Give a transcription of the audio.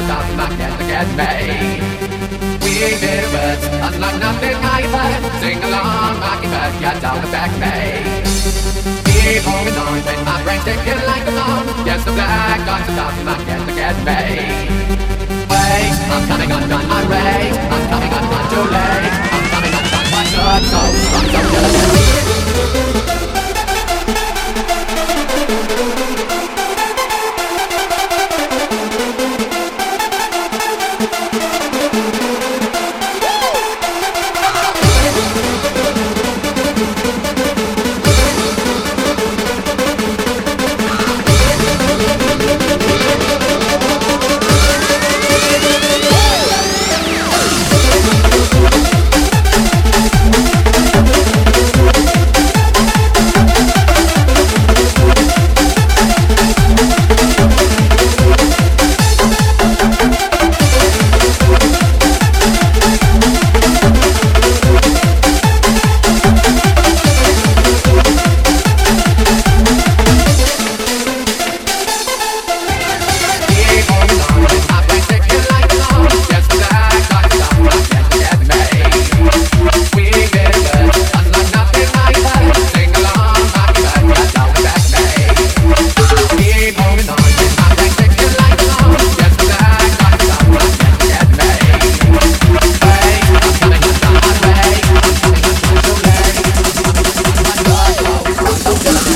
stop, not get me. We did it, unlike nothing I've had. Sing along, rocking back, get down the back me. Keep holding on when my brain's ticking like a bomb. Yes, the black dots are stop, not get me. Wait, I'm coming undone my race. I'm coming undone too late. I'm coming undone my good, so